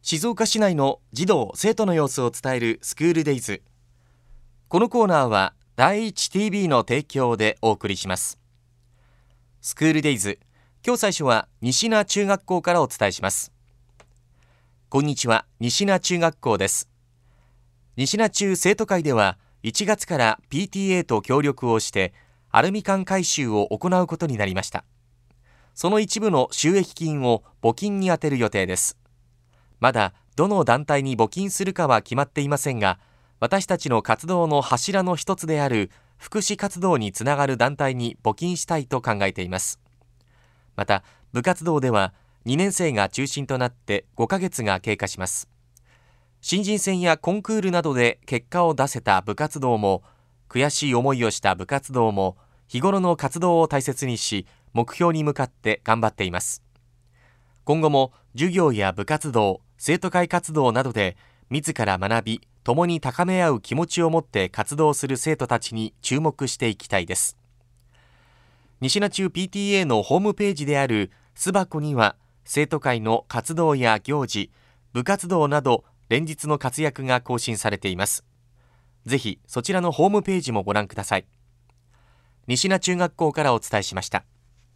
静岡市内の児童生徒の様子を伝えるスクールデイズ。このコーナーは第一 TV の提供でお送りします。スクールデイズ、今日最初は西名中学校からお伝えします。こんにちは、西名中学校です。西名中生徒会では1月から PTA と協力をしてアルミ缶回収を行うことになりました。その一部の収益金を募金に充てる予定です。まだどの団体に募金するかは決まっていませんが、私たちの活動の柱の一つである福祉活動につながる団体に募金したいと考えています。また部活動では2年生が中心となって5ヶ月が経過します。新人戦やコンクールなどで結果を出せた部活動も、悔しい思いをした部活動も、日頃の活動を大切にし目標に向かって頑張っています。今後も授業や部活動、生徒会活動などで自ら学び、共に高め合う気持ちを持って活動する生徒たちに注目していきたいです。西名中 PTA のホームページである巣箱には、生徒会の活動や行事、部活動など連日の活躍が更新されています。ぜひそちらのホームページもご覧ください。西名中学校からお伝えしました。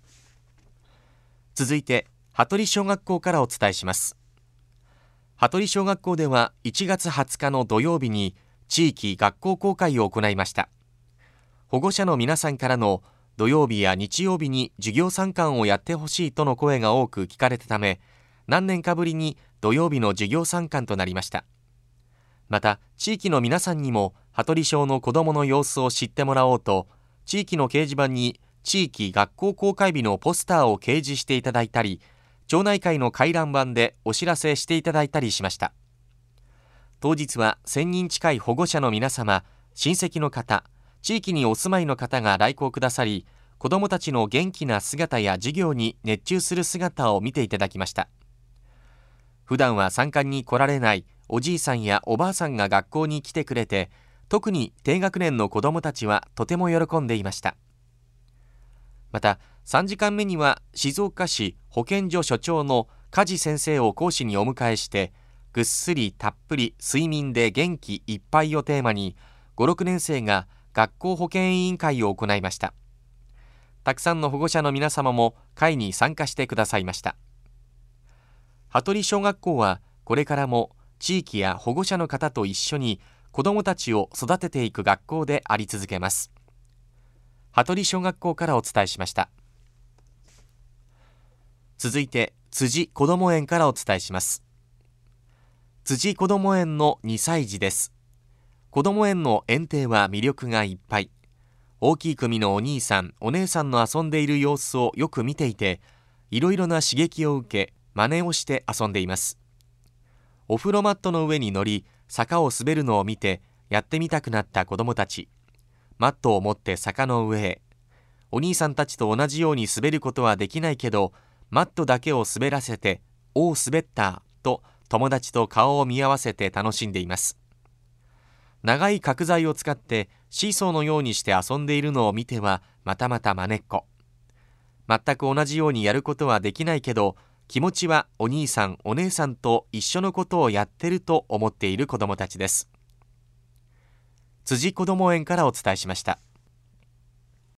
続いて羽鳥小学校からお伝えします。羽鳥小学校では1月20日の土曜日に地域学校公開を行いました。保護者の皆さんからの土曜日や日曜日に授業参観をやってほしいとの声が多く聞かれたため、何年かぶりに土曜日の授業参観となりました。また地域の皆さんにも羽鳥小の子どもの様子を知ってもらおうと、地域の掲示板に地域学校公開日のポスターを掲示していただいたり、町内会の回覧板でお知らせしていただいたりしました。当日は1000人近い保護者の皆様、親戚の方、地域にお住まいの方が来校くださり、子どもたちの元気な姿や授業に熱中する姿を見ていただきました。普段は参観に来られないおじいさんやおばあさんが学校に来てくれて、特に低学年の子どもたちはとても喜んでいました。また3時間目には静岡市保健所所長の梶先生を講師にお迎えして、ぐっすりたっぷり睡眠で元気いっぱいをテーマに5、6年生が学校保健委員会を行いました。たくさんの保護者の皆様も会に参加してくださいました。羽鳥小学校はこれからも地域や保護者の方と一緒に子どもたちを育てていく学校であり続けます。羽鳥小学校からお伝えしました。続いて辻こども園からお伝えします。辻こども園の2歳児です。こども園の園庭は魅力がいっぱい。大きい組のお兄さんお姉さんの遊んでいる様子をよく見ていて、いろいろな刺激を受け真似をして遊んでいます。お風呂マットの上に乗り坂を滑るのを見てやってみたくなった子どもたち、マットを持って坂の上へ。お兄さんたちと同じように滑ることはできないけど、マットだけを滑らせて、おお滑ったと友達と顔を見合わせて楽しんでいます。長い角材を使ってシーソーのようにして遊んでいるのを見てはまたまたまねっこ。全く同じようにやることはできないけど、気持ちはお兄さんお姉さんと一緒のことをやってると思っている子どもたちです。辻こども園からお伝えしました。